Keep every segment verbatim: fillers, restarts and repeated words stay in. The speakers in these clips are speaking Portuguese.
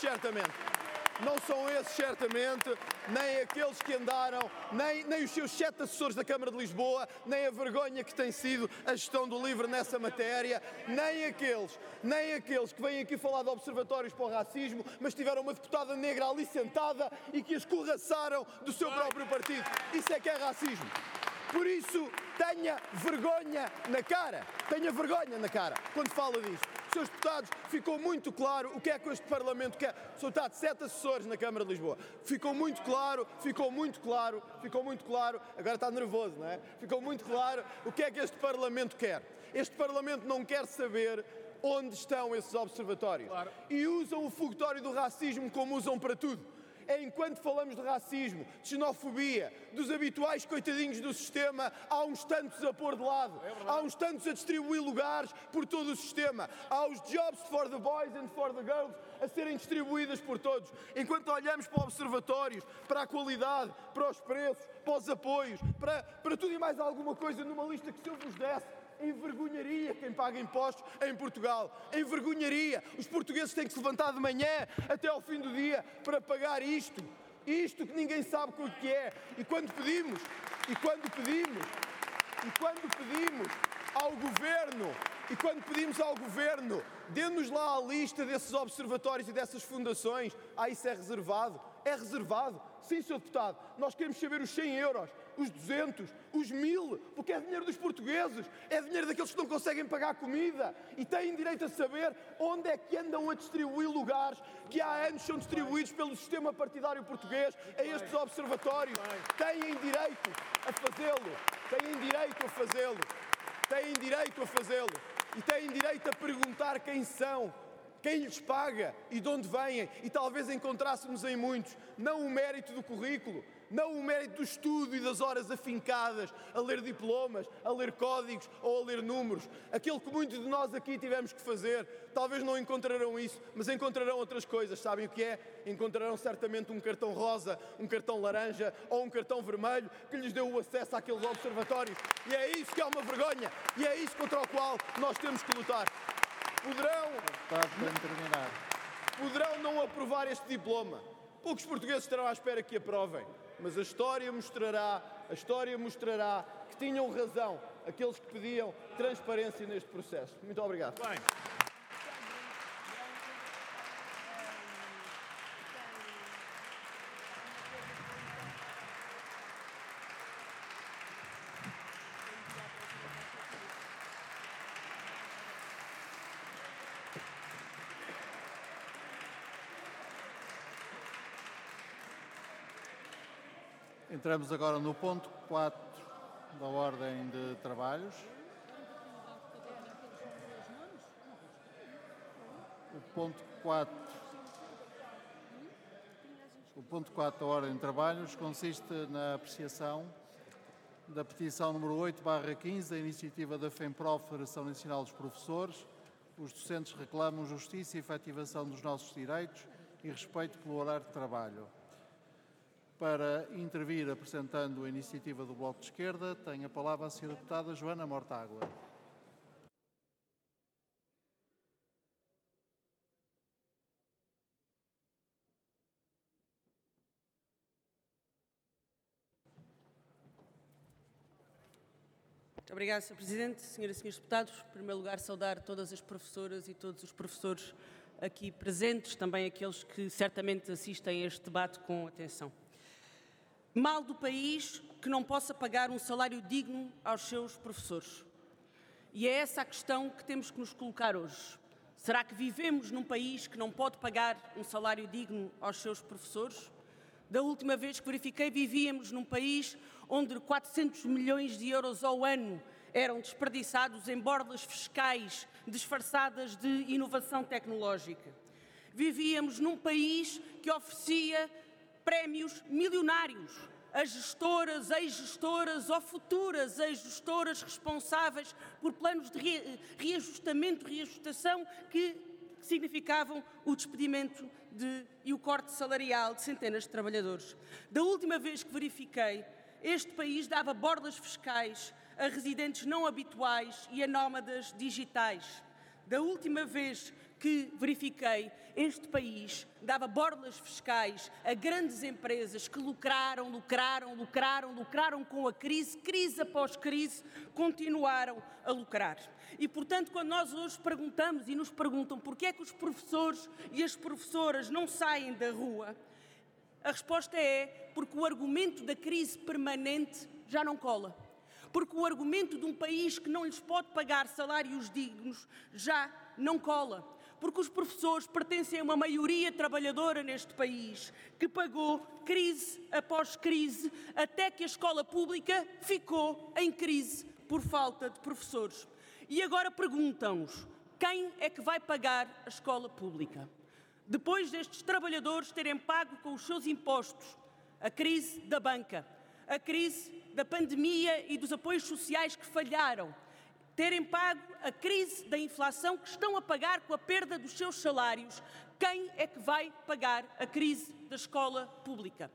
certamente. Não são esses, certamente, nem aqueles que andaram, nem, nem os seus sete assessores da Câmara de Lisboa, nem a vergonha que tem sido a gestão do LIVRE nessa matéria, nem aqueles, nem aqueles que vêm aqui falar de observatórios para o racismo, mas tiveram uma deputada negra ali sentada e que a escorraçaram do seu próprio partido. Isso é que é racismo. Por isso, tenha vergonha na cara, tenha vergonha na cara quando fala disto. Senhores deputados, ficou muito claro o que é que este Parlamento quer. Sou deputado de sete assessores na Câmara de Lisboa. Ficou muito claro, ficou muito claro, ficou muito claro, agora está nervoso, não é? Ficou muito claro o que é que este Parlamento quer. Este Parlamento não quer saber onde estão esses observatórios. Claro. E usam o fogotório do racismo como usam para tudo. É enquanto falamos de racismo, de xenofobia, dos habituais coitadinhos do sistema, há uns tantos a pôr de lado, é há uns tantos a distribuir lugares por todo o sistema, há os jobs for the boys and for the girls a serem distribuídas por todos. Enquanto olhamos para observatórios, para a qualidade, para os preços, para os apoios, para, para tudo e mais alguma coisa numa lista que se eu vos desse, envergonharia quem paga impostos em Portugal. Envergonharia. Os portugueses têm que se levantar de manhã até ao fim do dia para pagar isto. Isto que ninguém sabe o que é. E quando pedimos, e quando pedimos, e quando pedimos ao Governo, e quando pedimos ao Governo, dê-nos lá a lista desses observatórios e dessas fundações, ah, isso é reservado. É reservado. Sim, senhor Deputado, nós queremos saber os cem euros, os duzentos, os mil, porque é dinheiro dos portugueses, é dinheiro daqueles que não conseguem pagar comida e têm direito a saber onde é que andam a distribuir lugares que há anos são distribuídos pelo sistema partidário português a estes observatórios. Têm direito a fazê-lo, têm direito a fazê-lo, têm direito a fazê-lo e têm direito a perguntar quem são, quem lhes paga e de onde vêm, e talvez encontrássemos em muitos não o mérito do currículo, não o mérito do estudo e das horas afincadas a ler diplomas, a ler códigos ou a ler números. Aquilo que muitos de nós aqui tivemos que fazer, talvez não encontrarão isso, mas encontrarão outras coisas. Sabem o que é? Encontrarão certamente um cartão rosa, um cartão laranja ou um cartão vermelho que lhes deu o acesso àqueles observatórios. E é isso que é uma vergonha, e é isso contra o qual nós temos que lutar. Poderão, poderão não aprovar este diploma. Poucos portugueses estarão à espera que aprovem, mas a história mostrará, a história mostrará que tinham razão aqueles que pediam transparência neste processo. Muito obrigado. Bem. Entramos agora no ponto quatro da ordem de trabalhos. O ponto quatro, o ponto quatro da ordem de trabalhos consiste na apreciação da petição número oito barra quinze da iniciativa da FEMPROF, Federação Nacional dos Professores. Os docentes reclamam justiça e efetivação dos nossos direitos e respeito pelo horário de trabalho. Para intervir apresentando a iniciativa do Bloco de Esquerda, tem a palavra a senhora deputada Joana Mortágua. Muito obrigada, senhor Presidente. Senhoras e senhores deputados, em primeiro lugar, saudar todas as professoras e todos os professores aqui presentes, também aqueles que certamente assistem a este debate com atenção. Mal do país que não possa pagar um salário digno aos seus professores. E é essa a questão que temos que nos colocar hoje. Será que vivemos num país que não pode pagar um salário digno aos seus professores? Da última vez que verifiquei, vivíamos num país onde quatrocentos milhões de euros ao ano eram desperdiçados em bordas fiscais disfarçadas de inovação tecnológica. Vivíamos num país que oferecia prémios milionários a gestoras, ex-gestoras ou futuras ex-gestoras responsáveis por planos de reajustamento, reajustação que significavam o despedimento de, e o corte salarial de centenas de trabalhadores. Da última vez que verifiquei, este país dava bordas fiscais a residentes não habituais e a nómadas digitais. Da última vez que verifiquei, este país dava borlas fiscais a grandes empresas que lucraram, lucraram, lucraram, lucraram com a crise, crise após crise, continuaram a lucrar. E, portanto, quando nós hoje perguntamos e nos perguntam porquê é que os professores e as professoras não saem da rua, a resposta é porque o argumento da crise permanente já não cola. Porque o argumento de um país que não lhes pode pagar salários dignos já não cola. Porque os professores pertencem a uma maioria trabalhadora neste país que pagou crise após crise até que a escola pública ficou em crise por falta de professores. E agora perguntam-nos, quem é que vai pagar a escola pública? Depois destes trabalhadores terem pago com os seus impostos a crise da banca, a crise da pandemia e dos apoios sociais que falharam, terem pago a crise da inflação que estão a pagar com a perda dos seus salários, quem é que vai pagar a crise da escola pública?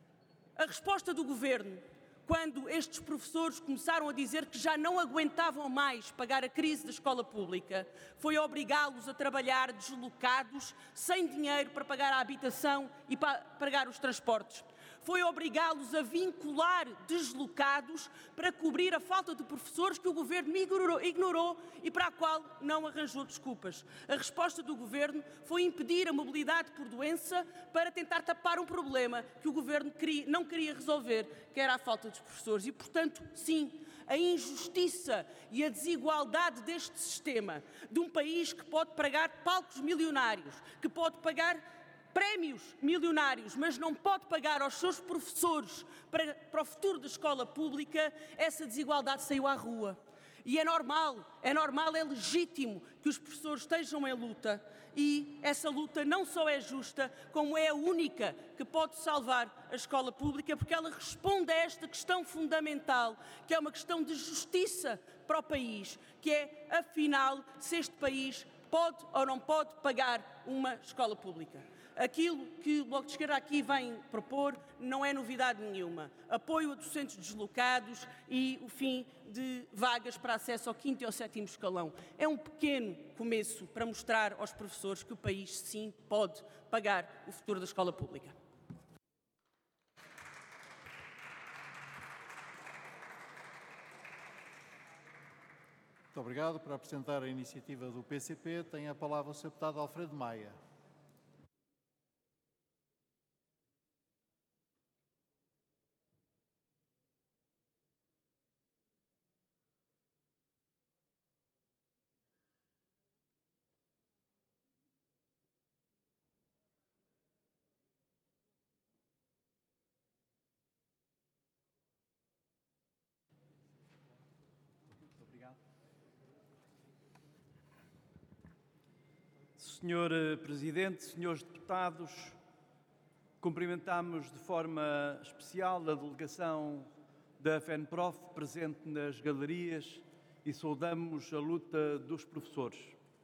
A resposta do Governo, quando estes professores começaram a dizer que já não aguentavam mais pagar a crise da escola pública, foi obrigá-los a trabalhar deslocados, sem dinheiro para pagar a habitação e para pagar os transportes. Foi obrigá-los a vincular deslocados para cobrir a falta de professores que o Governo ignorou, ignorou e para a qual não arranjou desculpas. A resposta do Governo foi impedir a mobilidade por doença para tentar tapar um problema que o Governo queria, não queria resolver, que era a falta de professores. E, portanto, sim, a injustiça e a desigualdade deste sistema, de um país que pode pagar palcos milionários, que pode pagar prémios milionários, mas não pode pagar aos seus professores para, para o futuro da escola pública, essa desigualdade saiu à rua. E é normal, é normal, é legítimo que os professores estejam em luta e essa luta não só é justa, como é a única que pode salvar a escola pública, porque ela responde a esta questão fundamental, que é uma questão de justiça para o país, que é, afinal, se este país pode ou não pode pagar uma escola pública. Aquilo que o Bloco de Esquerda aqui vem propor não é novidade nenhuma. Apoio a docentes deslocados e o fim de vagas para acesso ao quinto e ao sétimo escalão. É um pequeno começo para mostrar aos professores que o país, sim, pode pagar o futuro da escola pública. Muito obrigado. Para apresentar a iniciativa do P C P, tem a palavra o senhor deputado Alfredo Maia. senhor Presidente, senhores deputados, cumprimentamos de forma especial a delegação da FENPROF presente nas galerias e saudamos a luta dos professores.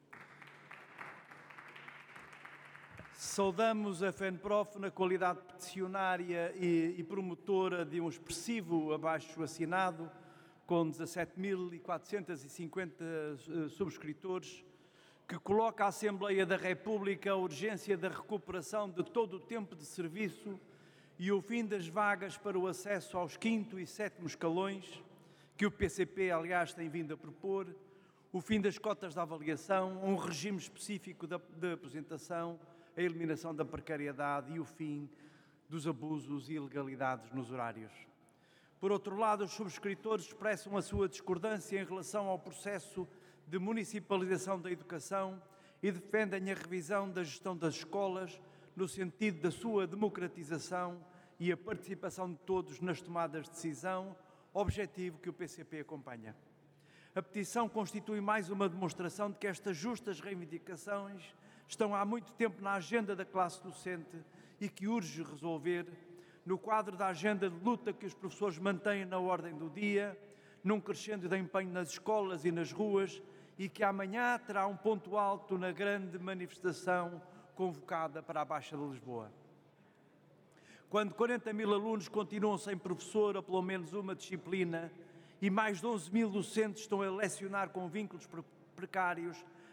Saudamos a FENPROF na qualidade peticionária e, e promotora de um expressivo abaixo-assinado com dezassete mil quatrocentos e cinquenta uh, subscritores, que coloca à Assembleia da República a urgência da recuperação de todo o tempo de serviço e o fim das vagas para o acesso aos quinto e sétimo escalões, que o P C P, aliás, tem vindo a propor, o fim das cotas de avaliação, um regime específico de, de aposentação, a eliminação da precariedade e o fim dos abusos e ilegalidades nos horários. Por outro lado, os subscritores expressam a sua discordância em relação ao processo de municipalização da educação e defendem a revisão da gestão das escolas no sentido da sua democratização e a participação de todos nas tomadas de decisão, objetivo que o P C P acompanha. A petição constitui mais uma demonstração de que estas justas reivindicações estão há muito tempo na agenda da classe docente e que urge resolver no quadro da agenda de luta que os professores mantêm na ordem do dia, num crescendo de empenho nas escolas e nas ruas, e que amanhã terá um ponto alto na grande manifestação convocada para a Baixa de Lisboa. Quando quarenta mil alunos continuam sem professor ou pelo menos uma disciplina e mais de onze mil docentes estão a lecionar com vínculos precários,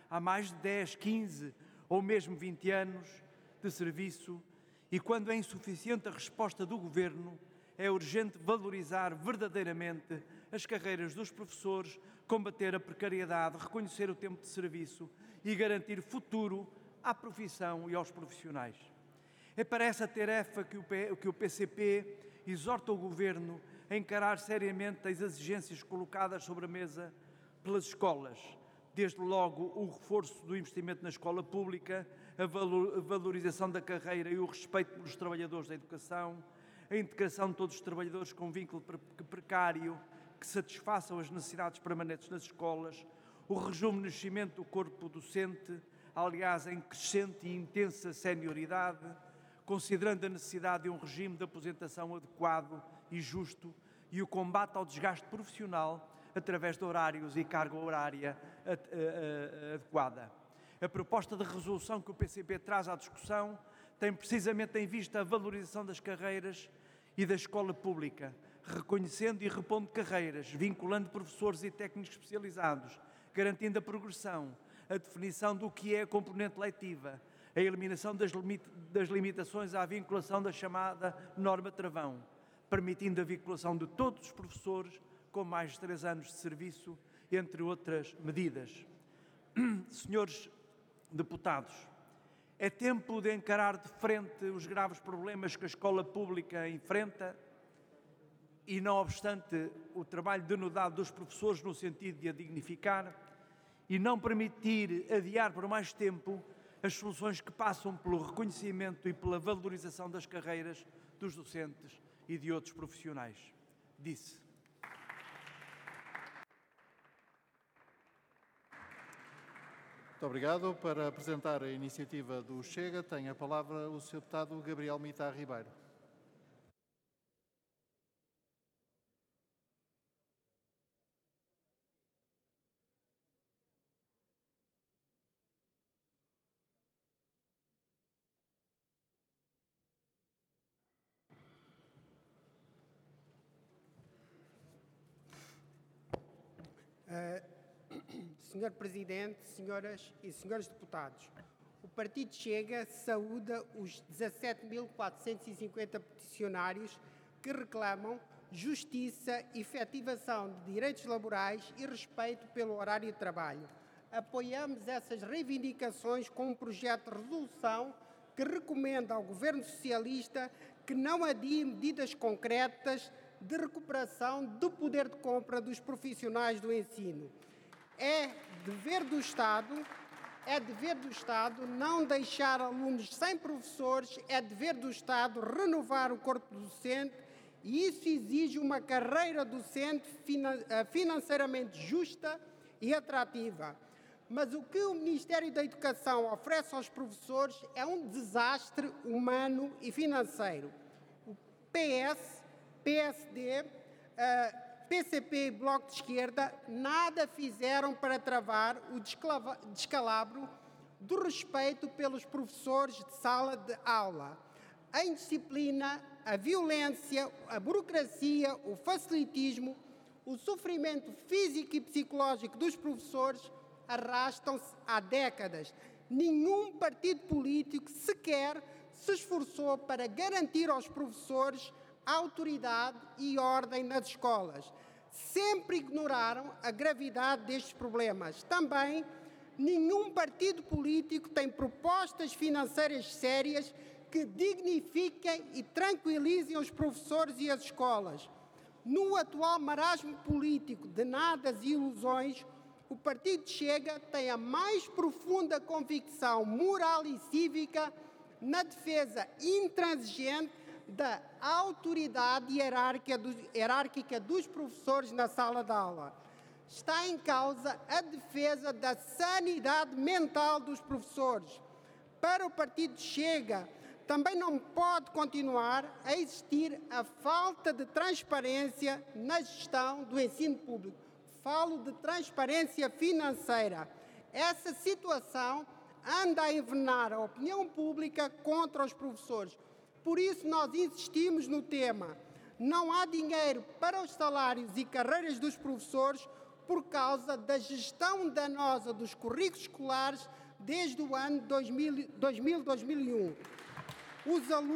há mais de dez, quinze ou mesmo vinte anos de serviço, e quando é insuficiente a resposta do Governo, é urgente valorizar verdadeiramente as carreiras dos professores, combater a precariedade, reconhecer o tempo de serviço e garantir futuro à profissão e aos profissionais. É para essa tarefa que o, P, que o P C P exorta o Governo a encarar seriamente as exigências colocadas sobre a mesa pelas escolas, desde logo o reforço do investimento na escola pública, a valorização da carreira e o respeito pelos trabalhadores da educação, a integração de todos os trabalhadores com vínculo precário que satisfaçam as necessidades permanentes nas escolas, o rejuvenescimento do corpo docente, aliás em crescente e intensa senioridade, considerando a necessidade de um regime de aposentação adequado e justo e o combate ao desgaste profissional através de horários e carga horária adequada. A proposta de resolução que o P C P traz à discussão tem precisamente em vista a valorização das carreiras e da escola pública, reconhecendo e repondo carreiras, vinculando professores e técnicos especializados, garantindo a progressão, a definição do que é a componente letiva, a eliminação das, limit das limitações à vinculação da chamada norma travão, permitindo a vinculação de todos os professores com mais de três anos de serviço, entre outras medidas. Senhores deputados, é tempo de encarar de frente os graves problemas que a escola pública enfrenta e, não obstante o trabalho denodado dos professores no sentido de a dignificar, e não permitir adiar por mais tempo as soluções que passam pelo reconhecimento e pela valorização das carreiras dos docentes e de outros profissionais. Disse. Muito obrigado. Para apresentar a iniciativa do Chega, tem a palavra o senhor deputado Gabriel Mita Ribeiro. senhor Presidente, senhoras e senhores deputados, o Partido Chega saúda os dezassete mil quatrocentos e cinquenta peticionários que reclamam justiça, efetivação de direitos laborais e respeito pelo horário de trabalho. Apoiamos essas reivindicações com um projeto de resolução que recomenda ao Governo Socialista que não adie medidas concretas de recuperação do poder de compra dos profissionais do ensino. É dever do Estado, é dever do Estado não deixar alunos sem professores, é dever do Estado renovar o corpo docente e isso exige uma carreira docente financeiramente justa e atrativa. Mas o que o Ministério da Educação oferece aos professores é um desastre humano e financeiro. O P S, P S D, uh, P C P e Bloco de Esquerda nada fizeram para travar o descalabro do respeito pelos professores de sala de aula. A indisciplina, a violência, a burocracia, o facilitismo, o sofrimento físico e psicológico dos professores arrastam-se há décadas. Nenhum partido político sequer se esforçou para garantir aos professores autoridade e ordem nas escolas. Sempre ignoraram a gravidade destes problemas. Também, nenhum partido político tem propostas financeiras sérias que dignifiquem e tranquilizem os professores e as escolas. No atual marasmo político de nadas e ilusões, o Partido Chega tem a mais profunda convicção moral e cívica na defesa intransigente da autoridade hierárquica dos professores na sala de aula. Está em causa a defesa da sanidade mental dos professores. Para o Partido Chega, também não pode continuar a existir a falta de transparência na gestão do ensino público. Falo de transparência financeira. Essa situação anda a envenenar a opinião pública contra os professores. Por isso, nós insistimos no tema. Não há dinheiro para os salários e carreiras dos professores por causa da gestão danosa dos currículos escolares desde o ano dois mil, dois mil, dois mil e um. Os alunos